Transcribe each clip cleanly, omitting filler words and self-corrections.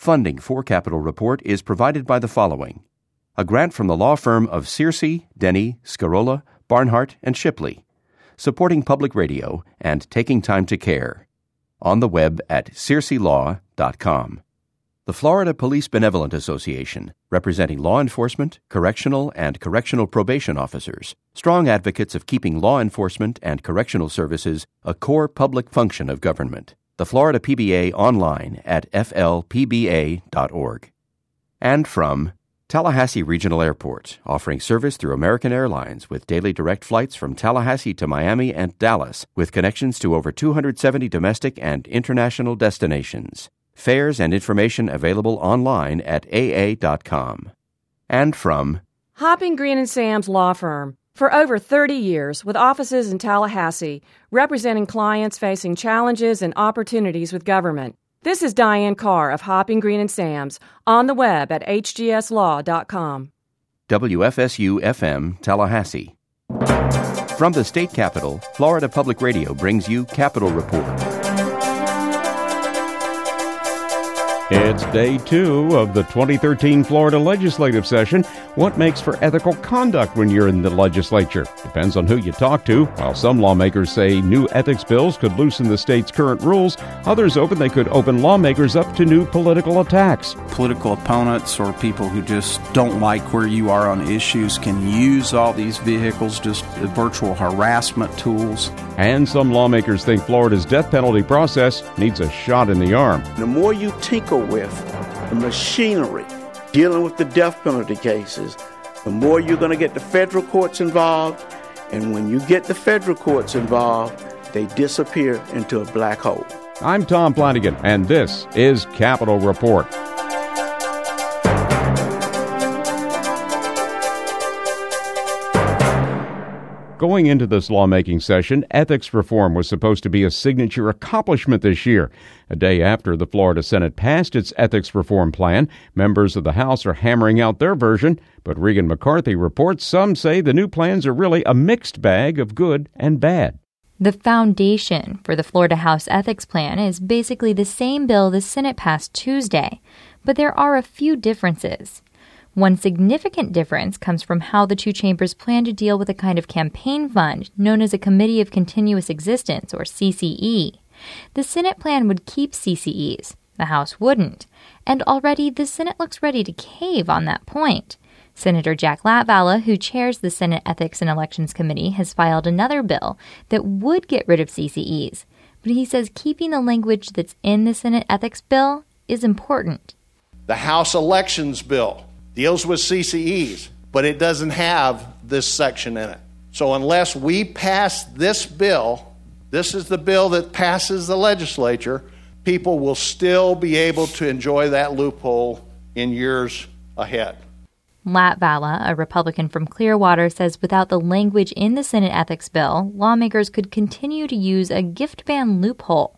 Funding for Capitol Report is provided by the following: a grant from the law firm of Searcy, Denny, Scarola, Barnhart, and Shipley, supporting public radio and taking time to care. On the web at searcylaw.com. The Florida Police Benevolent Association, representing law enforcement, correctional, and correctional probation officers, strong advocates of keeping law enforcement and correctional services a core public function of government. The Florida PBA online at flpba.org. And from Tallahassee Regional Airport, offering service through American Airlines with daily direct flights from Tallahassee to Miami and Dallas, with connections to over 270 domestic and international destinations. Fares and information available online at aa.com. And from Hopping Green and Sam's Law Firm. For over 30 years, with offices in Tallahassee, representing clients facing challenges and opportunities with government. This is Diane Carr of Hopping Green and Sam's, on the web at hgslaw.com. WFSU-FM, Tallahassee. From the state capitol, Florida Public Radio brings you Capitol Report. It's day 2 of the 2013 Florida legislative session. What makes for ethical conduct when you're in the legislature? Depends on who you talk to. While some lawmakers say new ethics bills could loosen the state's current rules, others open they could open lawmakers up to new political attacks. Political opponents or people who just don't like where you are on issues can use all these vehicles, just virtual harassment tools. And some lawmakers think Florida's death penalty process needs a shot in the arm. The more you tinker with the machinery dealing with the death penalty cases, the more you're going to get the federal courts involved. And when you get the federal courts involved, they disappear into a black hole. I'm Tom Flanagan, and this is Capitol Report. Going into this lawmaking session, ethics reform was supposed to be a signature accomplishment this year. A day after the Florida Senate passed its ethics reform plan, members of the House are hammering out their version, but Regan McCarthy reports some say the new plans are really a mixed bag of good and bad. The foundation for the Florida House Ethics Plan is basically the same bill the Senate passed Tuesday, but there are a few differences. One significant difference comes from how the two chambers plan to deal with a kind of campaign fund known as a Committee of Continuous Existence, or CCE. The Senate plan would keep CCEs. The House wouldn't. And already the Senate looks ready to cave on that point. Senator Jack Latvala, who chairs the Senate Ethics and Elections Committee, has filed another bill that would get rid of CCEs. But he says keeping the language that's in the Senate Ethics Bill is important. The House Elections Bill deals with CCEs, but it doesn't have this section in it. So unless we pass this bill, this is the bill that passes the legislature, people will still be able to enjoy that loophole in years ahead. Latvala, a Republican from Clearwater, says without the language in the Senate Ethics Bill, lawmakers could continue to use a gift ban loophole.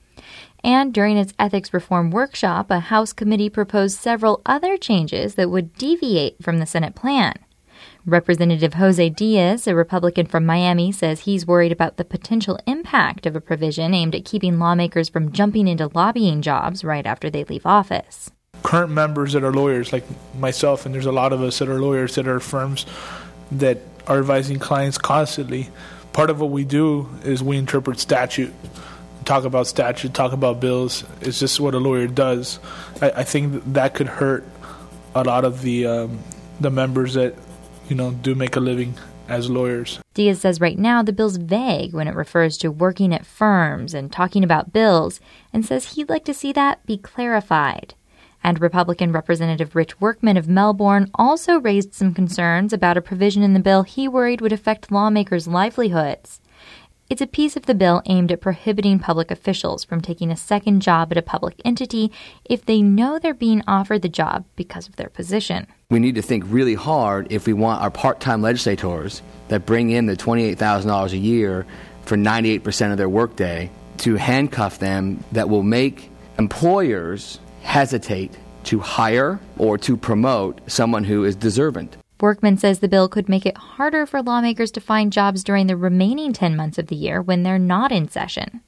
And during its ethics reform workshop, a House committee proposed several other changes that would deviate from the Senate plan. Representative Jose Diaz, a Republican from Miami, says he's worried about the potential impact of a provision aimed at keeping lawmakers from jumping into lobbying jobs right after they leave office. Current members that are lawyers, like myself, and there's a lot of us that are lawyers that are firms that are advising clients constantly. Part of what we do is we interpret statute. Talk about statute, talk about bills. It's just what a lawyer does. I think that could hurt a lot of the members that, do make a living as lawyers. Diaz says right now the bill's vague when it refers to working at firms and talking about bills, and says he'd like to see that be clarified. And Republican Representative Rich Workman of Melbourne also raised some concerns about a provision in the bill he worried would affect lawmakers' livelihoods. It's a piece of the bill aimed at prohibiting public officials from taking a second job at a public entity if they know they're being offered the job because of their position. We need to think really hard if we want our part-time legislators that bring in the $28,000 a year for 98% of their workday to handcuff them that will make employers hesitate to hire or to promote someone who is deserving. Workman says the bill could make it harder for lawmakers to find jobs during the remaining 10 months of the year when they're not in session.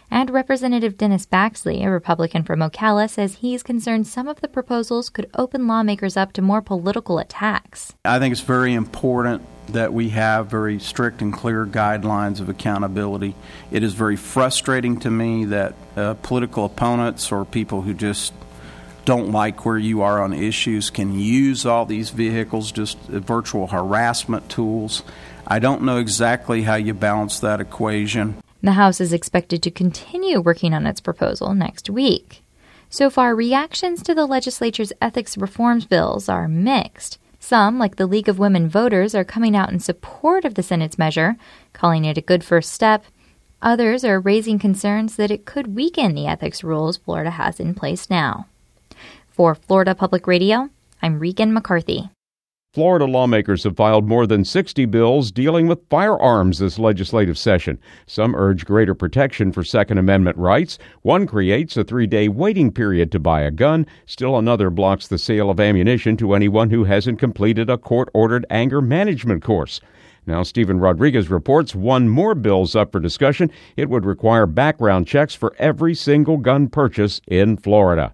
And Representative Dennis Baxley, a Republican from Ocala, says he's concerned some of the proposals could open lawmakers up to more political attacks. I think it's very important that we have very strict and clear guidelines of accountability. It is very frustrating to me that political opponents or people who just don't like where you are on issues can use all these vehicles, just virtual harassment tools. I don't know exactly how you balance that equation. The House is expected to continue working on its proposal next week. So far, reactions to the legislature's ethics reforms bills are mixed. Some, like the League of Women Voters, are coming out in support of the Senate's measure, calling it a good first step. Others are raising concerns that it could weaken the ethics rules Florida has in place now. For Florida Public Radio, I'm Regan McCarthy. Florida lawmakers have filed more than 60 bills dealing with firearms this legislative session. Some urge greater protection for Second Amendment rights. One creates a 3-day waiting period to buy a gun. Still another blocks the sale of ammunition to anyone who hasn't completed a court-ordered anger management course. Now, Stephen Rodriguez reports one more bill's up for discussion. It would require background checks for every single gun purchase in Florida.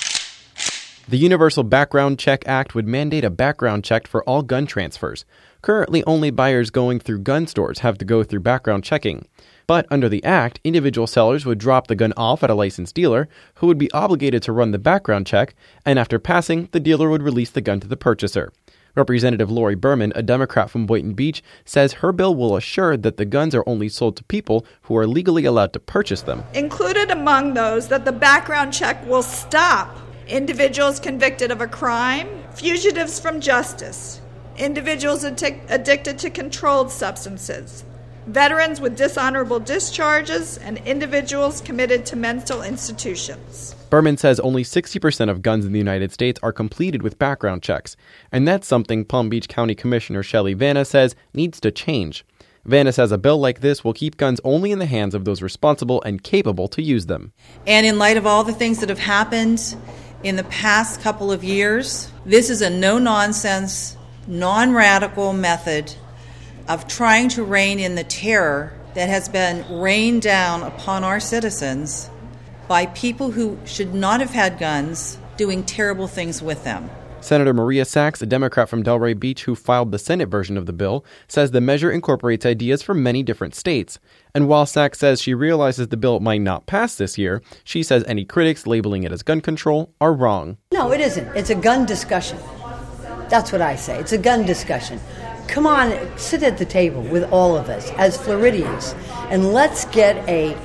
The Universal Background Check Act would mandate a background check for all gun transfers. Currently, only buyers going through gun stores have to go through background checking. But under the act, individual sellers would drop the gun off at a licensed dealer, who would be obligated to run the background check, and after passing, the dealer would release the gun to the purchaser. Representative Lori Berman, a Democrat from Boynton Beach, says her bill will assure that the guns are only sold to people who are legally allowed to purchase them. Included among those that the background check will stop individuals convicted of a crime, fugitives from justice, individuals addicted to controlled substances, veterans with dishonorable discharges, and individuals committed to mental institutions. Berman says only 60% of guns in the United States are completed with background checks, and that's something Palm Beach County Commissioner Shelley Vanna says needs to change. Vanna says a bill like this will keep guns only in the hands of those responsible and capable to use them. And in light of all the things that have happened in the past couple of years, this is a no-nonsense, non-radical method of trying to rein in the terror that has been rained down upon our citizens by people who should not have had guns doing terrible things with them. Senator Maria Sachs, a Democrat from Delray Beach who filed the Senate version of the bill, says the measure incorporates ideas from many different states. And while Sachs says she realizes the bill might not pass this year, she says any critics labeling it as gun control are wrong. No, it isn't. It's a gun discussion. That's what I say. It's a gun discussion. Come on, sit at the table with all of us as Floridians, and let's get a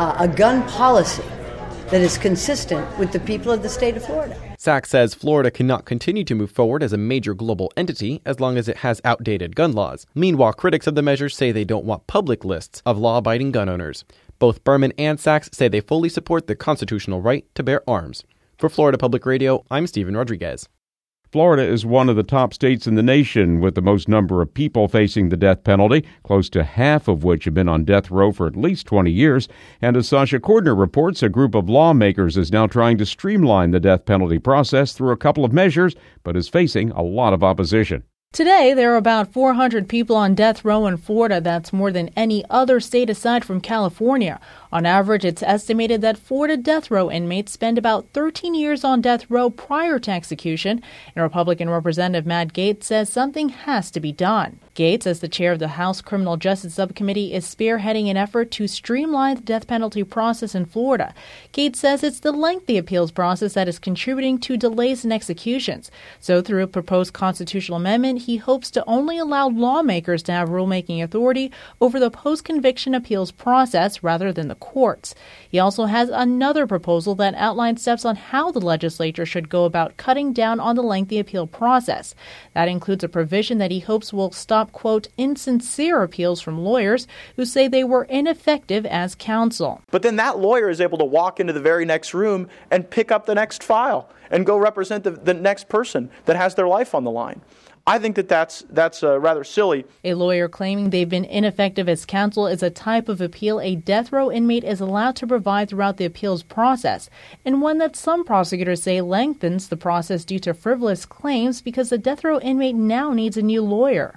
gun policy that is consistent with the people of the state of Florida. Sachs says Florida cannot continue to move forward as a major global entity as long as it has outdated gun laws. Meanwhile, critics of the measure say they don't want public lists of law-abiding gun owners. Both Berman and Sachs say they fully support the constitutional right to bear arms. For Florida Public Radio, I'm Stephen Rodriguez. Florida is one of the top states in the nation with the most number of people facing the death penalty, close to half of which have been on death row for at least 20 years. And as Sasha Cordner reports, a group of lawmakers is now trying to streamline the death penalty process through a couple of measures, but is facing a lot of opposition. Today, there are about 400 people on death row in Florida. That's more than any other state aside from California. On average, it's estimated that Florida death row inmates spend about 13 years on death row prior to execution. And Republican Representative Matt Gaetz says something has to be done. Gaetz, as the chair of the House Criminal Justice Subcommittee, is spearheading an effort to streamline the death penalty process in Florida. Gaetz says it's the lengthy appeals process that is contributing to delays in executions. So through a proposed constitutional amendment, he hopes to only allow lawmakers to have rulemaking authority over the post-conviction appeals process rather than the courts. He also has another proposal that outlines steps on how the legislature should go about cutting down on the lengthy appeal process. That includes a provision that he hopes will stop, quote, insincere appeals from lawyers who say they were ineffective as counsel. But then that lawyer is able to walk into the very next room and pick up the next file and go represent the next person that has their life on the line. I think that's rather silly. A lawyer claiming they've been ineffective as counsel is a type of appeal a death row inmate is allowed to provide throughout the appeals process, and one that some prosecutors say lengthens the process due to frivolous claims because the death row inmate now needs a new lawyer.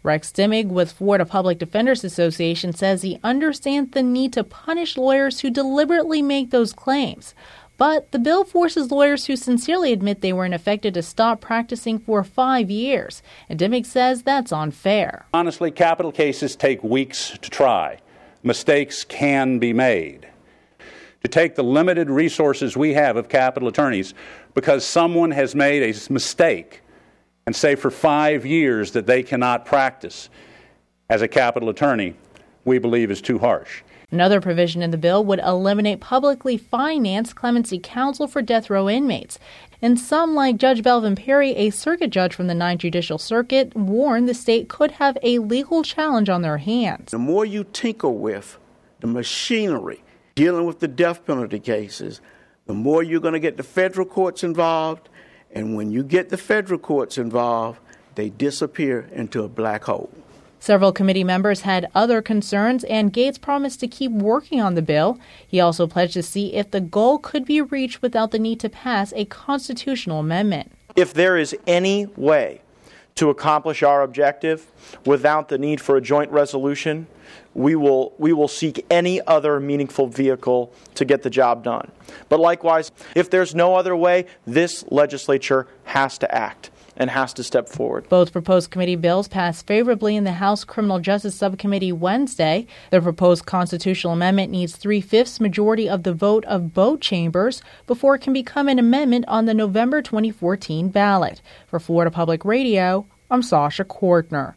Rex Stimmig with Florida Public Defenders Association says he understands the need to punish lawyers who deliberately make those claims. But the bill forces lawyers who sincerely admit they were ineffective to stop practicing for 5 years. And Dimmick says that's unfair. Honestly, capital cases take weeks to try. Mistakes can be made. To take the limited resources we have of capital attorneys because someone has made a mistake and say for 5 years that they cannot practice as a capital attorney, we believe is too harsh. Another provision in the bill would eliminate publicly financed clemency counsel for death row inmates. And some, like Judge Belvin Perry, a circuit judge from the 9th Judicial Circuit, warned the state could have a legal challenge on their hands. The more you tinker with the machinery dealing with the death penalty cases, the more you're going to get the federal courts involved. And when you get the federal courts involved, they disappear into a black hole. Several committee members had other concerns, and Gates promised to keep working on the bill. He also pledged to see if the goal could be reached without the need to pass a constitutional amendment. If there is any way to accomplish our objective without the need for a joint resolution, we will seek any other meaningful vehicle to get the job done. But likewise, if there's no other way, this legislature has to act and has to step forward. Both proposed committee bills passed favorably in the House Criminal Justice Subcommittee Wednesday. The proposed constitutional amendment needs 3/5 majority of the vote of both chambers before it can become an amendment on the November 2014 ballot. For Florida Public Radio, I'm Sasha Kortner.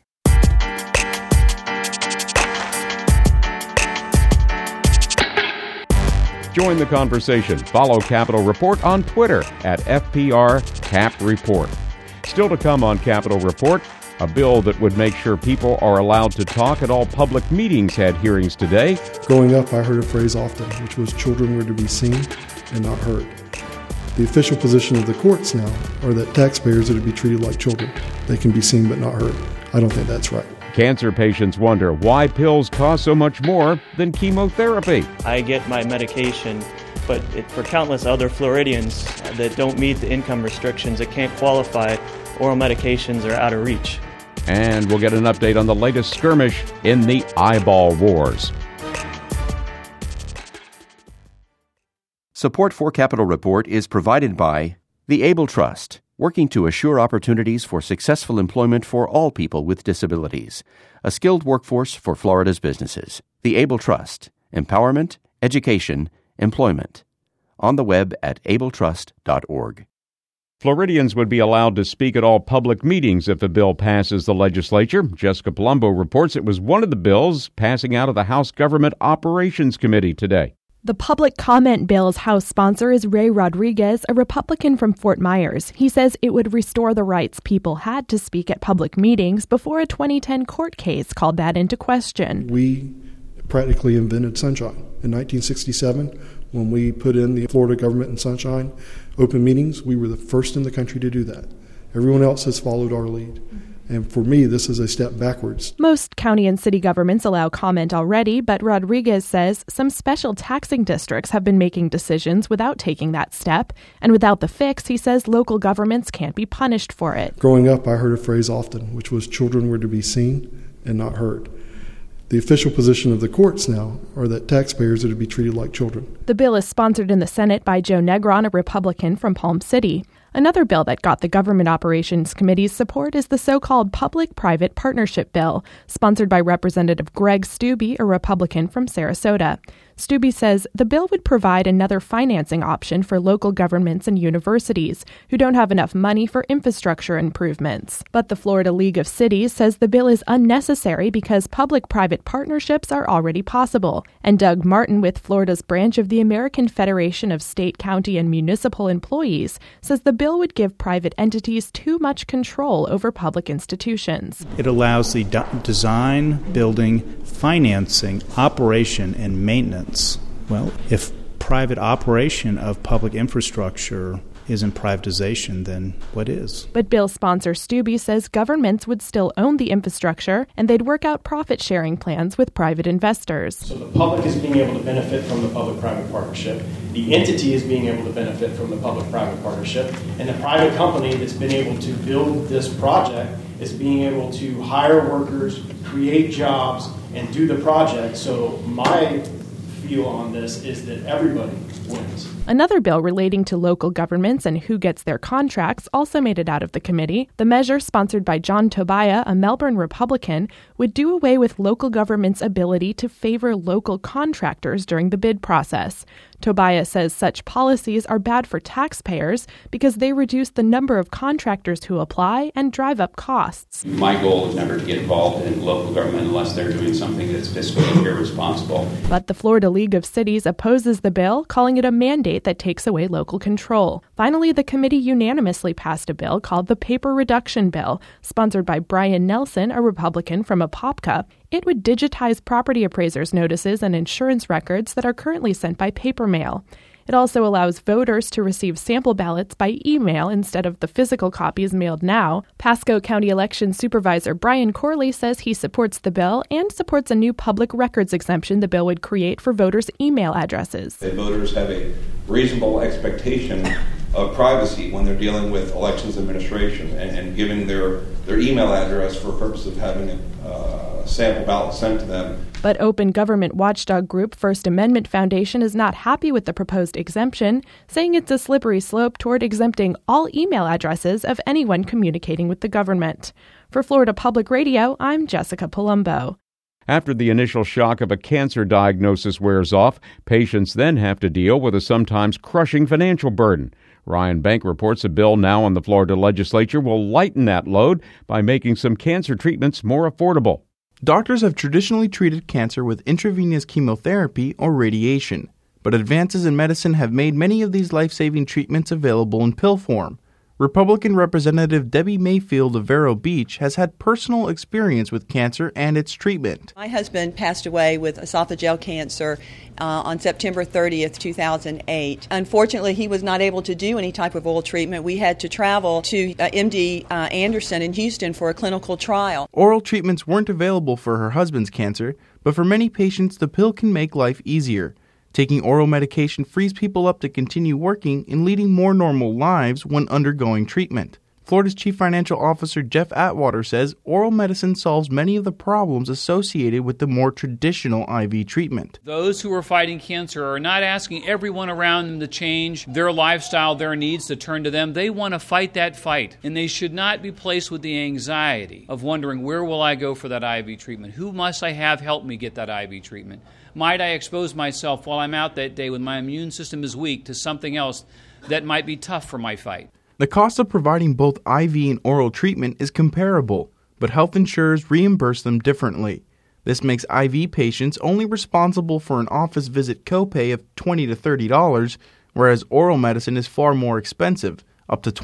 Join the conversation. Follow Capitol Report on Twitter at FPR Cap Report. Still to come on Capitol Report, a bill that would make sure people are allowed to talk at all public meetings had hearings today. Growing up, I heard a phrase often, which was children were to be seen and not heard. The official position of the courts now are that taxpayers are to be treated like children. They can be seen but not heard. I don't think that's right. Cancer patients wonder why pills cost so much more than chemotherapy. I get my medication, but for countless other Floridians that don't meet the income restrictions that can't qualify, oral medications are out of reach. And we'll get an update on the latest skirmish in the eyeball wars. Support for Capitol Report is provided by the Able Trust, working to assure opportunities for successful employment for all people with disabilities, a skilled workforce for Florida's businesses. The Able Trust, empowerment, education, employment. On the web at abletrust.org. Floridians would be allowed to speak at all public meetings if the bill passes the legislature. Jessica Palumbo reports it was one of the bills passing out of the House Government Operations Committee today. The public comment bill's House sponsor is Ray Rodriguez, a Republican from Fort Myers. He says it would restore the rights people had to speak at public meetings before a 2010 court case called that into question. We practically invented sunshine. In 1967, when we put in the Florida Government and Sunshine open meetings, we were the first in the country to do that. Everyone else has followed our lead. And for me, this is a step backwards. Most county and city governments allow comment already, but Rodriguez says some special taxing districts have been making decisions without taking that step. And without the fix, he says local governments can't be punished for it. Growing up, I heard a phrase often, which was children were to be seen and not heard. The official position of the courts now are that taxpayers are to be treated like children. The bill is sponsored in the Senate by Joe Negron, a Republican from Palm City. Another bill that got the Government Operations Committee's support is the so-called Public-Private Partnership Bill, sponsored by Representative Greg Stubbe, a Republican from Sarasota. Stubbe says the bill would provide another financing option for local governments and universities who don't have enough money for infrastructure improvements. But the Florida League of Cities says the bill is unnecessary because public-private partnerships are already possible. And Doug Martin with Florida's branch of the American Federation of State, County, and Municipal Employees says the bill would give private entities too much control over public institutions. It allows the design, building, financing, operation, and maintenance. Well, if private operation of public infrastructure isn't privatization, then what is? But bill sponsor Stubbe says governments would still own the infrastructure and they'd work out profit-sharing plans with private investors. So the public is being able to benefit from the public-private partnership. The entity is being able to benefit from the public-private partnership. And the private company that's been able to build this project is being able to hire workers, create jobs, and do the project. So my view on this is that everybody wins. Another bill relating to local governments and who gets their contracts also made it out of the committee. The measure, sponsored by John Tobiah, a Melbourne Republican, would do away with local government's ability to favor local contractors during the bid process. Tobiah says such policies are bad for taxpayers because they reduce the number of contractors who apply and drive up costs. My goal is never to get involved in local government unless they're doing something that's fiscally irresponsible. But the Florida League of Cities opposes the bill, calling it a mandate that takes away local control. Finally, the committee unanimously passed a bill called the Paper Reduction Bill, sponsored by Brian Nelson, a Republican from Apopka. It would digitize property appraisers' notices and insurance records that are currently sent by paper mail. It also allows voters to receive sample ballots by email instead of the physical copies mailed now. Pasco County Election Supervisor Brian Corley says he supports the bill and supports a new public records exemption the bill would create for voters' email addresses. That voters have a reasonable expectation of privacy when they're dealing with elections administration and giving their email address for purpose of having a sample ballot sent to them. But open government watchdog group First Amendment Foundation is not happy with the proposed exemption, saying it's a slippery slope toward exempting all email addresses of anyone communicating with the government. For Florida Public Radio, I'm Jessica Palumbo. After the initial shock of a cancer diagnosis wears off, patients then have to deal with a sometimes crushing financial burden. Ryan Bank reports a bill now in the Florida legislature will lighten that load by making some cancer treatments more affordable. Doctors have traditionally treated cancer with intravenous chemotherapy or radiation, but advances in medicine have made many of these life-saving treatments available in pill form. Republican Representative Debbie Mayfield of Vero Beach has had personal experience with cancer and its treatment. My husband passed away with esophageal cancer on September 30th, 2008. Unfortunately, he was not able to do any type of oil treatment. We had to travel to MD Anderson in Houston for a clinical trial. Oral treatments weren't available for her husband's cancer, but for many patients, the pill can make life easier. Taking oral medication frees people up to continue working and leading more normal lives when undergoing treatment. Florida's Chief Financial Officer Jeff Atwater says oral medicine solves many of the problems associated with the more traditional IV treatment. Those who are fighting cancer are not asking everyone around them to change their lifestyle, their needs to turn to them. They want to fight that fight, and they should not be placed with the anxiety of wondering, where will I go for that IV treatment? Who must I have help me get that IV treatment? Might I expose myself while I'm out that day when my immune system is weak to something else that might be tough for my fight? The cost of providing both IV and oral treatment is comparable, but health insurers reimburse them differently. This makes IV patients only responsible for an office visit copay of $20 to $30, whereas oral medicine is far more expensive, up to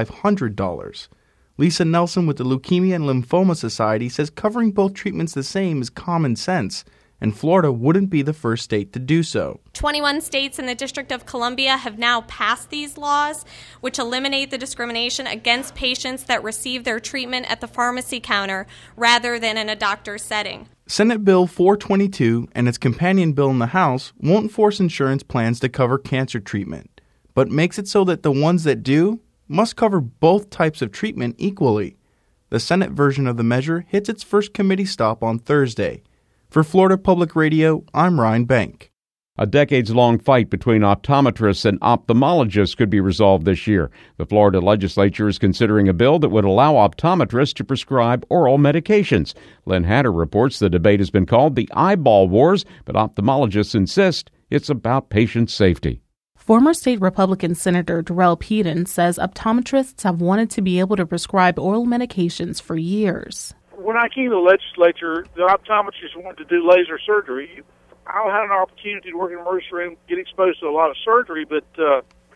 $2,500. Lisa Nelson with the Leukemia and Lymphoma Society says covering both treatments the same is common sense, and Florida wouldn't be the first state to do so. 21 states in the District of Columbia have now passed these laws, which eliminate the discrimination against patients that receive their treatment at the pharmacy counter rather than in a doctor's setting. Senate Bill 422 and its companion bill in the House won't force insurance plans to cover cancer treatment, but makes it so that the ones that do must cover both types of treatment equally. The Senate version of the measure hits its first committee stop on Thursday. For Florida Public Radio, I'm Ryan Bank. A decades-long fight between optometrists and ophthalmologists could be resolved this year. The Florida legislature is considering a bill that would allow optometrists to prescribe oral medications. Lynn Hatter reports the debate has been called the eyeball wars, but ophthalmologists insist it's about patient safety. Former state Republican Senator Darrell Peden says optometrists have wanted to be able to prescribe oral medications for years. When I came to the legislature, the optometrists wanted to do laser surgery. I had an opportunity to work in an emergency room, get exposed to a lot of surgery, but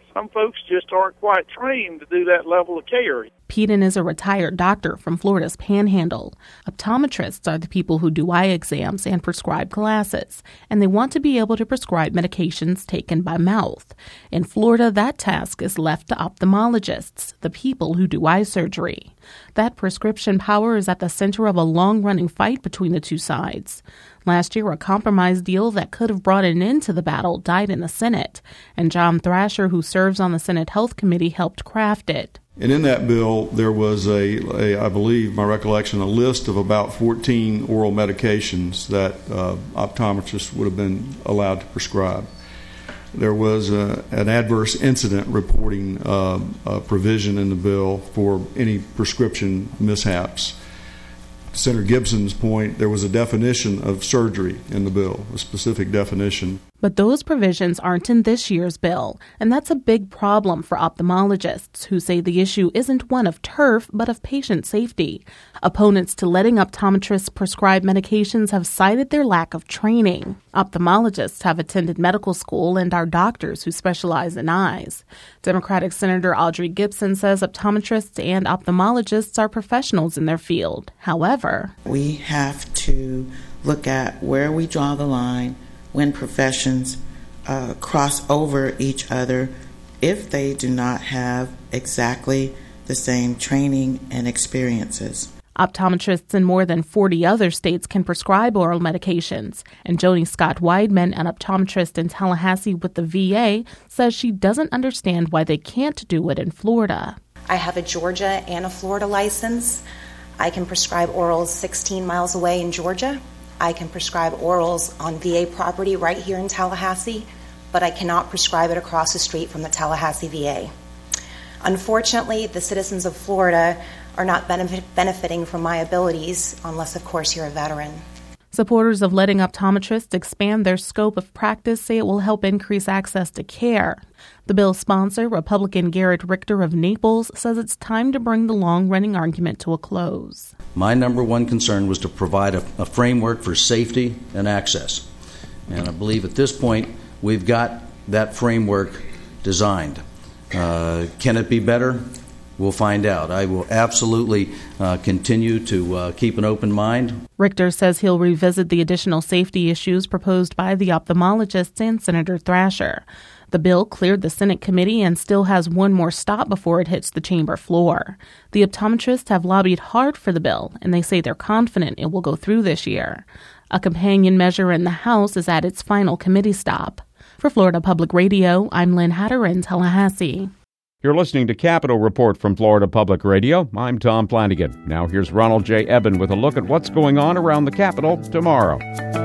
some folks just aren't quite trained to do that level of care. Peden is a retired doctor from Florida's Panhandle. Optometrists are the people who do eye exams and prescribe glasses, and they want to be able to prescribe medications taken by mouth. In Florida, that task is left to ophthalmologists, the people who do eye surgery. That prescription power is at the center of a long-running fight between the two sides. Last year, a compromise deal that could have brought an end to the battle died in the Senate, and John Thrasher, who serves on the Senate Health Committee, helped craft it. And in that bill, there was I believe, my recollection, a list of about 14 oral medications that optometrists would have been allowed to prescribe. There was an adverse incident reporting provision in the bill for any prescription mishaps. To Senator Gibson's point, there was a definition of surgery in the bill, a specific definition. But those provisions aren't in this year's bill, and that's a big problem for ophthalmologists who say the issue isn't one of turf, but of patient safety. Opponents to letting optometrists prescribe medications have cited their lack of training. Ophthalmologists have attended medical school and are doctors who specialize in eyes. Democratic Senator Audrey Gibson says optometrists and ophthalmologists are professionals in their field. However, we have to look at where we draw the line when professions cross over each other if they do not have exactly the same training and experiences. Optometrists in more than 40 other states can prescribe oral medications, and Joni Scott Weidman, an optometrist in Tallahassee with the VA, says she doesn't understand why they can't do it in Florida. I have a Georgia and a Florida license. I can prescribe orals 16 miles away in Georgia. I can prescribe orals on VA property right here in Tallahassee, but I cannot prescribe it across the street from the Tallahassee VA. Unfortunately, the citizens of Florida are not benefiting from my abilities unless, of course, you're a veteran. Supporters of letting optometrists expand their scope of practice say it will help increase access to care. The bill's sponsor, Republican Garrett Richter of Naples, says it's time to bring the long-running argument to a close. My number one concern was to provide a framework for safety and access. And I believe at this point we've got that framework designed. Can it be better? We'll find out. I will absolutely continue to keep an open mind. Richter says he'll revisit the additional safety issues proposed by the ophthalmologists and Senator Thrasher. The bill cleared the Senate committee and still has one more stop before it hits the chamber floor. The optometrists have lobbied hard for the bill, and they say they're confident it will go through this year. A companion measure in the House is at its final committee stop. For Florida Public Radio, I'm Lynn Hatter in Tallahassee. You're listening to Capitol Report from Florida Public Radio. I'm Tom Flanagan. Now here's Ronald J. Eben with a look at what's going on around the Capitol tomorrow.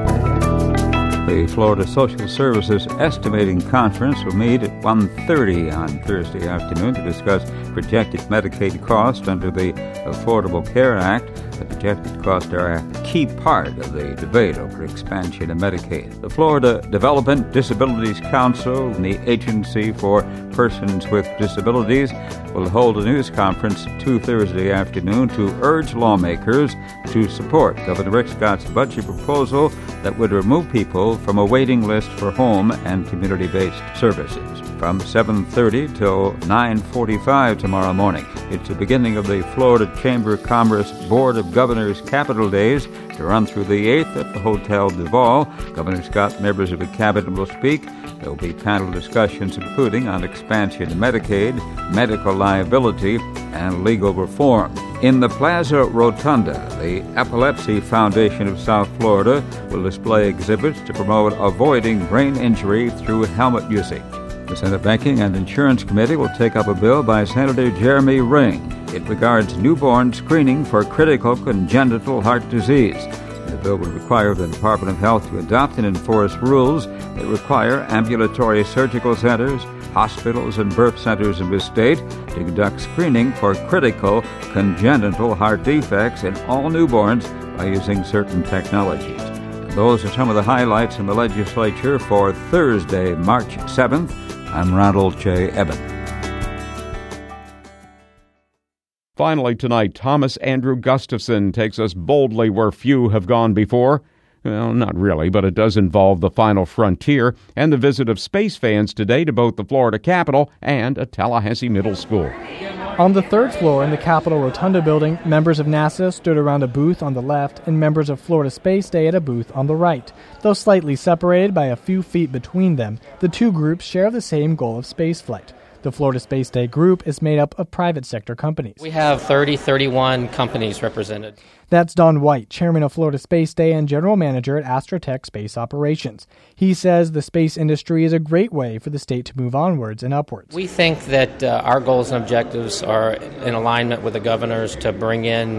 The Florida Social Services Estimating Conference will meet at 1:30 on Thursday afternoon to discuss projected Medicaid costs under the Affordable Care Act. The projected costs are a key part of the debate over expansion of Medicaid. The Florida Development Disabilities Council and the Agency for Persons with Disabilities will hold a news conference Thursday afternoon to urge lawmakers to support Governor Rick Scott's budget proposal that would remove people from a waiting list for home and community-based services. From 7:30 till 9:45 tomorrow morning. It's the beginning of the Florida Chamber of Commerce Board of Governors Capital Days to run through the 8th at the Hotel Duval. Governor Scott, members of the cabinet will speak. There will be panel discussions including on expansion of Medicaid, medical liability, and legal reform. In the Plaza Rotunda, the Epilepsy Foundation of South Florida will display exhibits to promote avoiding brain injury through helmet usage. The Senate Banking and Insurance Committee will take up a bill by Senator Jeremy Ring. It regards newborn screening for critical congenital heart disease. The bill would require the Department of Health to adopt and enforce rules that require ambulatory surgical centers, hospitals, and birth centers in the state to conduct screening for critical congenital heart defects in all newborns by using certain technologies. Those are some of the highlights in the legislature for Thursday, March 7th. I'm Ronald J. Eben. Finally tonight, Thomas Andrew Gustafson takes us boldly where few have gone before. Well, not really, but it does involve the final frontier and the visit of space fans today to both the Florida Capitol and a Tallahassee middle school. On the third floor in the Capitol Rotunda building, members of NASA stood around a booth on the left and members of Florida Space Day at a booth on the right. Though slightly separated by a few feet between them, the two groups share the same goal of spaceflight. The Florida Space Day group is made up of private sector companies. We have 31 companies represented. That's Don White, chairman of Florida Space Day and general manager at Astrotech Space Operations. He says the space industry is a great way for the state to move onwards and upwards. We think that our goals and objectives are in alignment with the governors to bring in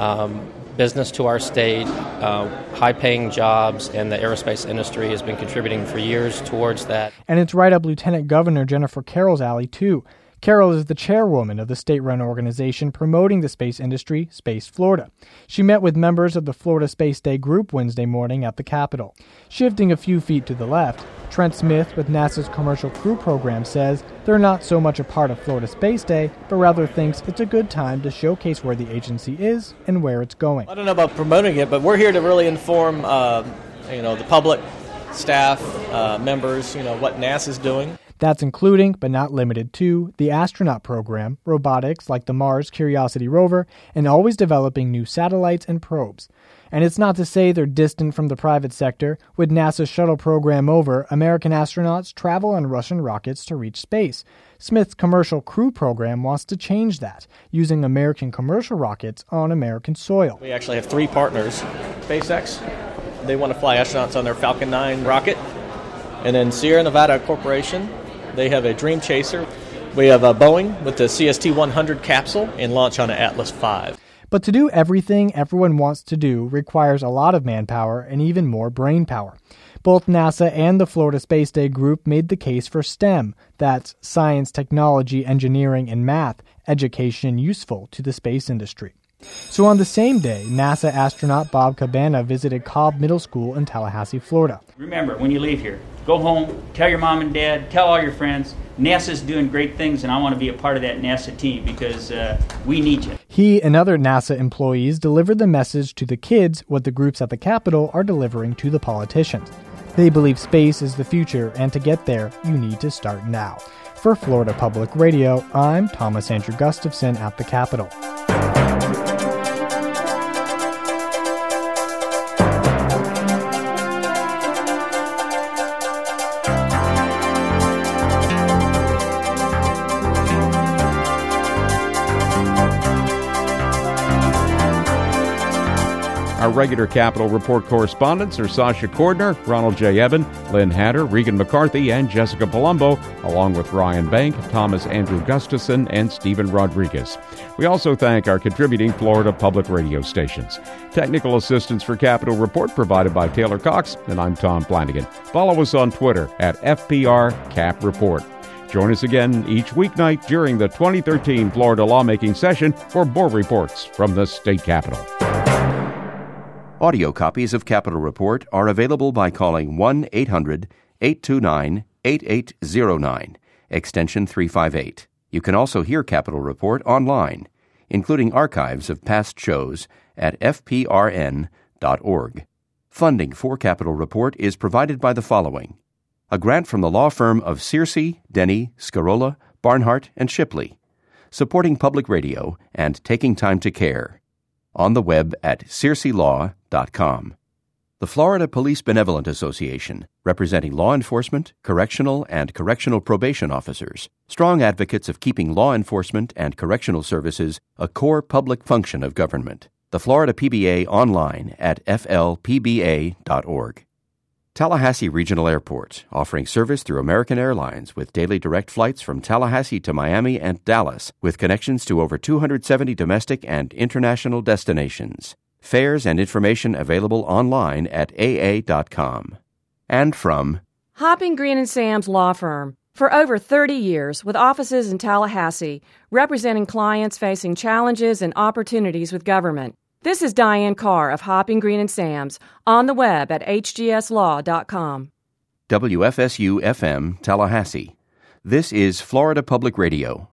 business to our state, high-paying jobs, and the aerospace industry has been contributing for years towards that. And it's right up Lieutenant Governor Jennifer Carroll's alley, too. Carroll is the chairwoman of the state-run organization promoting the space industry, Space Florida. She met with members of the Florida Space Day group Wednesday morning at the Capitol. Shifting a few feet to the left, Trent Smith with NASA's Commercial Crew Program says they're not so much a part of Florida Space Day, but rather thinks it's a good time to showcase where the agency is and where it's going. I don't know about promoting it, but we're here to really inform the public, staff, members, what NASA's doing. That's including, but not limited to, the astronaut program, robotics like the Mars Curiosity rover, and always developing new satellites and probes. And it's not to say they're distant from the private sector. With NASA's shuttle program over, American astronauts travel on Russian rockets to reach space. Smith's Commercial Crew Program wants to change that, using American commercial rockets on American soil. We actually have 3 partners. SpaceX, they want to fly astronauts on their Falcon 9 rocket. And then Sierra Nevada Corporation, they have a Dream Chaser. We have Boeing with the CST-100 capsule and launch on an Atlas V. But to do everything everyone wants to do requires a lot of manpower and even more brain power. Both NASA and the Florida Space Day group made the case for STEM, that's science, technology, engineering, and math, education useful to the space industry. So on the same day, NASA astronaut Bob Cabana visited Cobb Middle School in Tallahassee, Florida. Remember, when you leave here, go home, tell your mom and dad, tell all your friends, NASA's doing great things, and I want to be a part of that NASA team because we need you. He and other NASA employees delivered the message to the kids what the groups at the Capitol are delivering to the politicians. They believe space is the future, and to get there, you need to start now. For Florida Public Radio, I'm Thomas Andrew Gustafson at the Capitol. Our regular Capitol Report correspondents are Sasha Cordner, Ronald J. Evan, Lynn Hatter, Regan McCarthy, and Jessica Palumbo, along with Ryan Bank, Thomas Andrew Gustafson, and Stephen Rodriguez. We also thank our contributing Florida public radio stations. Technical assistance for Capitol Report provided by Taylor Cox, and I'm Tom Flanagan. Follow us on Twitter at FPR Cap Report. Join us again each weeknight during the 2013 Florida lawmaking session for more reports from the state capitol. Audio copies of Capitol Report are available by calling 1-800-829-8809, extension 358. You can also hear Capitol Report online, including archives of past shows at fprn.org. Funding for Capitol Report is provided by the following: a grant from the law firm of Searcy, Denny, Scarola, Barnhart, and Shipley, supporting public radio and taking time to care. On the web at searcylaw.com. The Florida Police Benevolent Association, representing law enforcement, correctional, and correctional probation officers, strong advocates of keeping law enforcement and correctional services a core public function of government. The Florida PBA online at flpba.org. Tallahassee Regional Airport, offering service through American Airlines with daily direct flights from Tallahassee to Miami and Dallas, with connections to over 270 domestic and international destinations. Fares and information available online at aa.com. And from Hopping Green & Sam's Law Firm. For over 30 years, with offices in Tallahassee, representing clients facing challenges and opportunities with government. This is Diane Carr of Hopping Green & Sam's, on the web at hgslaw.com. WFSU-FM, Tallahassee. This is Florida Public Radio.